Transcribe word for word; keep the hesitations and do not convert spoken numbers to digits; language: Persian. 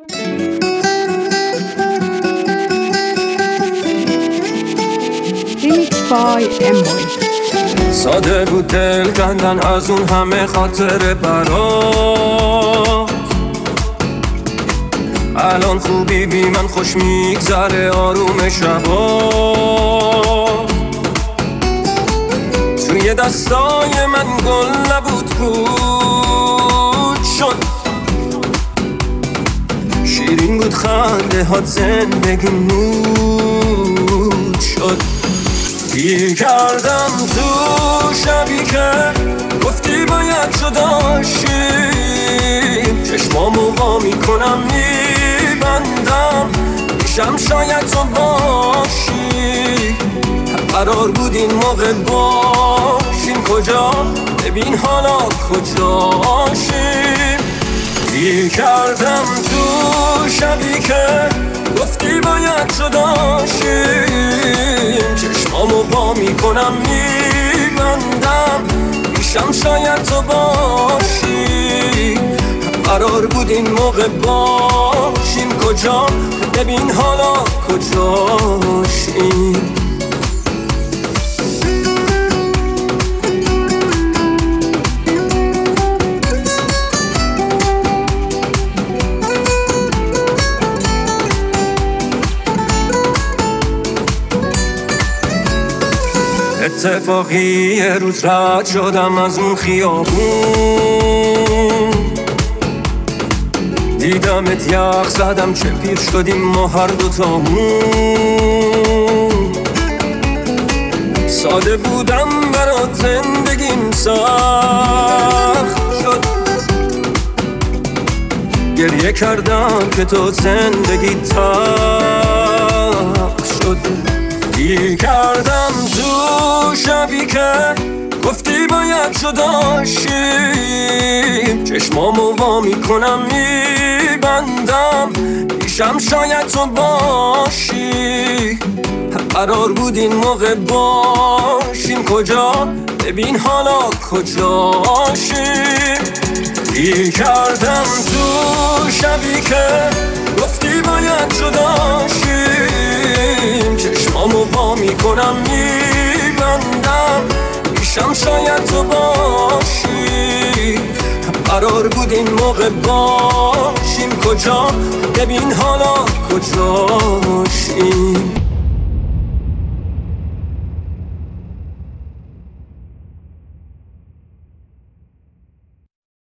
Remix by Emboy. ساده بود دل کندن از اون همه خاطر برات. الان خوبی بی من خوش میگذره آروم شبا. توی دستای من گل نبود پود شد. شیرین بود خنده هات زندگی نود شد. گیر کردم تو شبی که گفتی باید جداشیم. چشمامو وا میکنم میبندم میشم شاید تو باشی. قرار بود این موقع باشیم کجا ببین حالا کجاشیم. گیر کردم تو شبی که گفتی باید جداشیم. چشمامو وا میکنم میبندم میشم شاید تو باشی. قرار بود این موقع باشیم کجا ببین حالا کجاشیم. اتفاقی یه روز رد شدم از اون خیابون. دیدمت یخ زدم چه پیر شدیم ما هر دوتامون. ساده بودم برات زندگیم سخت شد. گریه کردم که تو زندگی تلخ شد. گیر کردم تو شبی که گفتی باید جداشیم. چشمامو وا میکنم میبندم میشم شاید تو باشی. قرار بود این موقع باشیم کجا ببین حالا کجاشیم. گیر کردم تو شبی که گفتی باید جداشیم. چشمامو وا میکنم میبندم میشم شاید تو باشی. قرار بود این موقع باشیم کجا ببین حالا کجاشیم.